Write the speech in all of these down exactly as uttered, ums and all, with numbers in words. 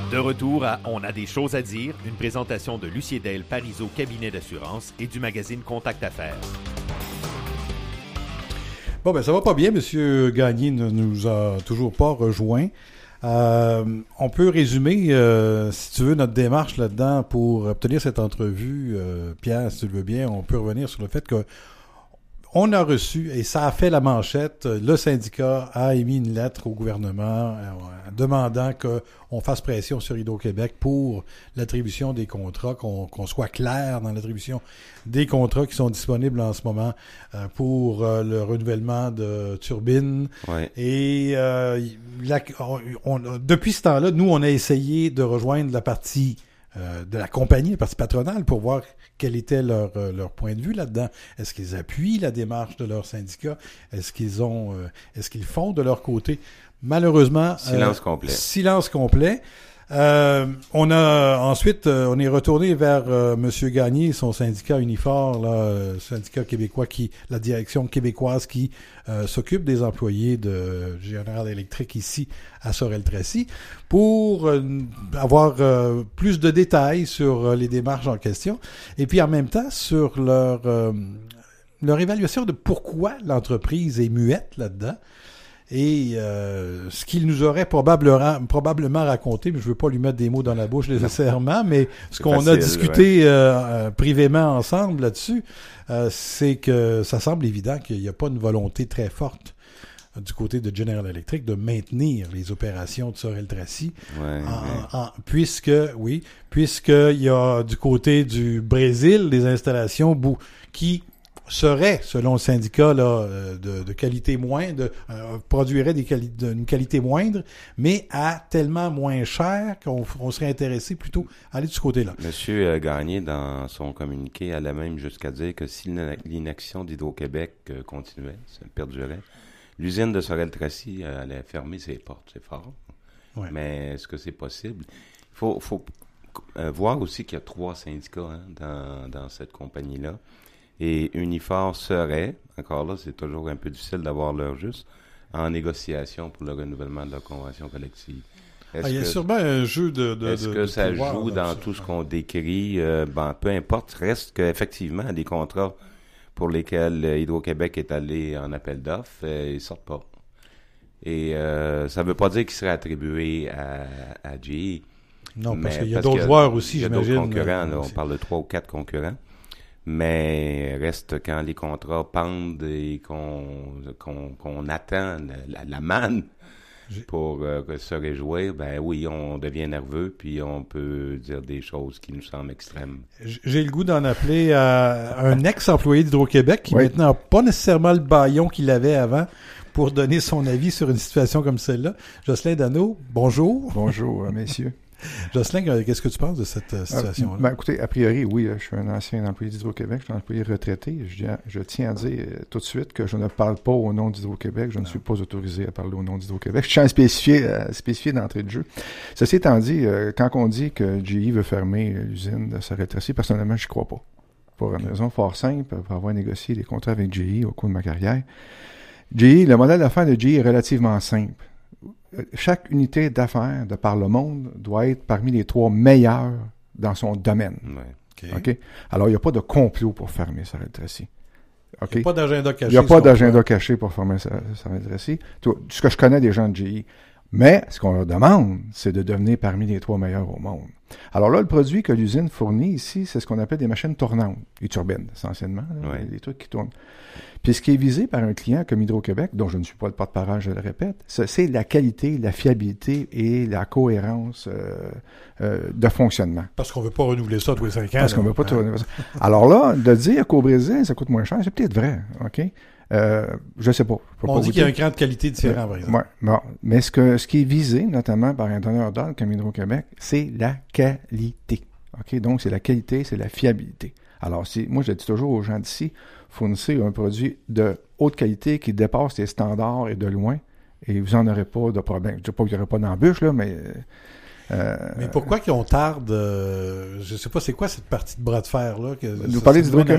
De retour à On a des choses à dire, une présentation de Lucie Del Parizeau Cabinet d'assurance et du magazine Contact Affaires. Bon, ben ça va pas bien. Monsieur Gagné ne nous a toujours pas rejoint. Euh, on peut résumer, euh, si tu veux, notre démarche là-dedans pour obtenir cette entrevue. Euh, Pierre, si tu le veux bien, on peut revenir sur le fait que on a reçu, et ça a fait la manchette, le syndicat a émis une lettre au gouvernement euh, demandant qu'on fasse pression sur Hydro-Québec pour l'attribution des contrats, qu'on, qu'on soit clair dans l'attribution des contrats qui sont disponibles en ce moment euh, pour euh, le renouvellement de turbines. Ouais. Et euh, la, on, on, depuis ce temps-là, nous, on a essayé de rejoindre la partie Euh, de la compagnie, la partie patronale, pour voir quel était leur euh, leur point de vue là-dedans. Est-ce qu'ils appuient la démarche de leur syndicat? Est-ce qu'ils ont euh, est-ce qu'ils font de leur côté? Malheureusement, silence euh, complet. Silence complet. Euh, on a ensuite, euh, on est retourné vers euh, Monsieur Gagné, son syndicat Unifor, là, euh, syndicat québécois qui, la direction québécoise qui euh, s'occupe des employés de General Electric ici à Sorel-Tracy, pour euh, avoir euh, plus de détails sur euh, les démarches en question, et puis en même temps sur leur euh, leur évaluation de pourquoi l'entreprise est muette là-dedans. Et euh, ce qu'il nous aurait probablement, probablement raconté, mais je veux pas lui mettre des mots dans la bouche nécessairement, mais ce c'est qu'on facile, a discuté ouais. euh, euh, privément ensemble là-dessus, euh, c'est que ça semble évident qu'il n'y a pas une volonté très forte euh, du côté de General Electric de maintenir les opérations de Sorel-Tracy, Ouais, en, ouais. en, puisque, oui, puisqu'il y a du côté du Brésil des installations bou- qui serait, selon le syndicat, là, de, de qualité moindre, euh, produirait des quali- d'une qualité moindre, mais à tellement moins cher qu'on on serait intéressé plutôt à aller de ce côté-là. Monsieur euh, Gagné, dans son communiqué, allait même jusqu'à dire que si l'inaction d'Hydro-Québec euh, continuait, ça perdurait, l'usine de Sorel-Tracy euh, allait fermer ses portes. C'est fort. Ouais. Mais est-ce que c'est possible? Il faut, faut euh, voir aussi qu'il y a trois syndicats hein, dans, dans cette compagnie-là. Et Unifor serait, encore là, c'est toujours un peu difficile d'avoir l'heure juste, en négociation pour le renouvellement de la convention collective. Ah, il y a que, sûrement un jeu de... de est-ce de, que de ça pouvoir, joue là, dans ça. tout ce qu'on décrit? Euh, ben, peu importe, reste qu'effectivement, des contrats pour lesquels Hydro-Québec est allé en appel d'offres, euh, ils sortent pas. Et euh, ça veut pas dire qu'ils seraient attribués à, à G E. Non, parce mais, qu'il y a parce d'autres joueurs aussi, il y a j'imagine. d'autres concurrents, là, on aussi. parle de trois ou quatre concurrents. Mais reste quand les contrats pendent et qu'on qu'on, qu'on attend la, la, la manne J'ai... pour euh, se réjouir, ben oui, on devient nerveux puis on peut dire des choses qui nous semblent extrêmes. J'ai le goût d'en appeler à un ex-employé d'Hydro-Québec qui oui. maintenant n'a pas nécessairement le bâillon qu'il avait avant pour donner son avis sur une situation comme celle-là. Jocelyn Dano, bonjour. Bonjour, euh, messieurs. Jocelyn, qu'est-ce que tu penses de cette euh, situation-là? Euh, ben, écoutez, a priori, oui, je suis un ancien employé d'Hydro-Québec, je suis un employé retraité. Je, je tiens à dire euh, tout de suite que je ne parle pas au nom d'Hydro-Québec, je non. ne suis pas autorisé à parler au nom d'Hydro-Québec. Je tiens à spécifier, à spécifier d'entrée de jeu. Ceci étant dit, euh, quand on dit que G E veut fermer l'usine de Sorel-Tracy, personnellement, je n'y crois pas. Pour une raison fort simple, pour avoir négocié des contrats avec G E au cours de ma carrière. G E, le modèle d'affaires de G E est relativement simple. Chaque unité d'affaires de par le monde doit être parmi les trois meilleures dans son domaine. Ouais. Okay. Okay? Alors, il n'y a pas de complot pour fermer Sorel-Tracy. Okay? Il n'y a pas d'agenda caché. Il n'y a pas d'agenda caché pour fermer Sorel-Tracy. Ce que je connais des gens de G E. Mais ce qu'on leur demande, c'est de devenir parmi les trois meilleurs au monde. Alors là, le produit que l'usine fournit ici, c'est ce qu'on appelle des machines tournantes, les turbines, essentiellement, là, ouais. des trucs qui tournent. Puis ce qui est visé par un client comme Hydro-Québec, dont je ne suis pas le porte-parole, je le répète, c'est la qualité, la fiabilité et la cohérence euh, euh, de fonctionnement. Parce qu'on ne veut pas renouveler ça tous les cinq ans. Parce qu'on ne veut pas tout renouveler ça. Alors là, de dire qu'au Brésil, ça coûte moins cher, c'est peut-être vrai, OK? Euh, je sais pas. On pas dit qu'il y a un cran de qualité différent, par exemple. Ouais, bon. Mais ce, que, ce qui est visé, notamment par un donneur d'ordre comme Hydro-Québec, c'est la qualité. OK? Donc, c'est la qualité, c'est la fiabilité. Alors, si, moi, je dis toujours aux gens d'ici, fournissez un produit de haute qualité qui dépasse les standards et de loin, et vous n'en aurez pas de problème. Je ne dis pas qu'il n'y aurait pas d'embûche, là, mais... Euh, mais pourquoi qu'on tarde... Euh, je ne sais pas, c'est quoi cette partie de bras de fer, là? Que, vous parlez d'Hydro-Québec?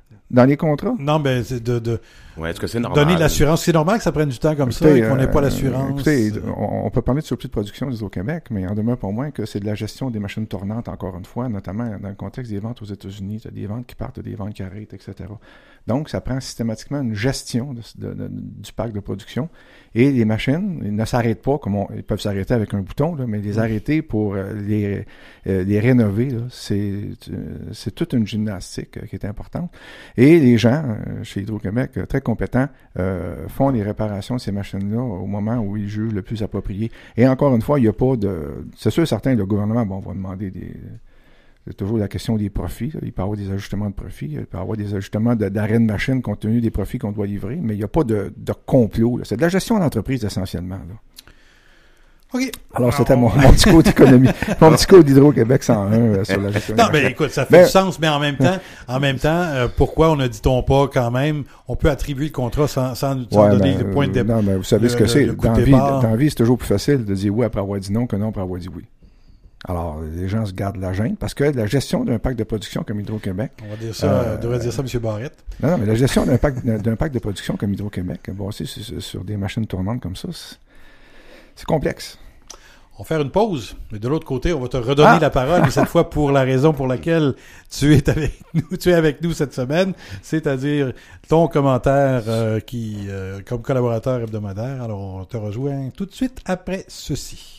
Dans les contrats? Non, ben, c'est de, de ouais, est-ce que c'est normal? donner l'assurance. C'est normal que ça prenne du temps comme écoutez, ça et qu'on n'ait pas l'assurance. Écoutez, on, on peut parler de surplus de production d'Hydro-Québec, mais il en demeure pas moins que c'est de la gestion des machines tournantes, encore une fois, notamment dans le contexte des ventes aux États-Unis. Tu as des ventes qui partent, des ventes qui arrêtent, et cetera. Donc, ça prend systématiquement une gestion de, de, de, du parc de production. Et les machines, ils ne s'arrêtent pas, comme on, ils peuvent s'arrêter avec un bouton, là, mais les mmh. arrêter pour euh, les, euh, les rénover, là, c'est, c'est toute une gymnastique euh, qui est importante. Et les gens, euh, chez Hydro-Québec, euh, très compétents, euh, font les réparations de ces machines-là au moment où ils jugent le plus approprié. Et encore une fois, il n'y a pas de... C'est sûr, certains, le gouvernement, bon, va demander des... C'est toujours la question des profits. Là. Il peut y avoir des ajustements de profits, il peut y avoir des ajustements de, d'arrêt de machine compte tenu des profits qu'on doit livrer, mais il n'y a pas de, de complot. Là. C'est de la gestion d'entreprise essentiellement. Là. OK. Alors, c'était mon, mon petit cours d'économie, mon petit cours d'Hydro-Québec cent un euh, sur la gestion. Non, mais ben, écoute, ça fait ben, du sens, mais en même temps, en même temps, euh, pourquoi on ne dit-on pas quand même, on peut attribuer le contrat sans, sans, sans ouais, donner ben, le point de départ. Non, mais vous savez le, ce que le, c'est. Le dans, vie, dans la vie, c'est toujours plus facile de dire oui après avoir dit non que non après avoir dit oui. Alors, les gens se gardent la gêne parce que la gestion d'un parc de production comme Hydro-Québec... On va dire ça, euh, on devrait dire ça, M. Barrette. Non, non, mais la gestion d'un parc, d'un parc de production comme Hydro-Québec, bon, c'est, c'est, sur des machines tournantes comme ça, c'est, c'est complexe. On va faire une pause, mais de l'autre côté, on va te redonner ah! la parole, mais cette fois pour la raison pour laquelle tu es avec nous, tu es avec nous cette semaine, c'est-à-dire ton commentaire euh, qui, euh, comme collaborateur hebdomadaire. Alors, on te rejoint tout de suite après ceci.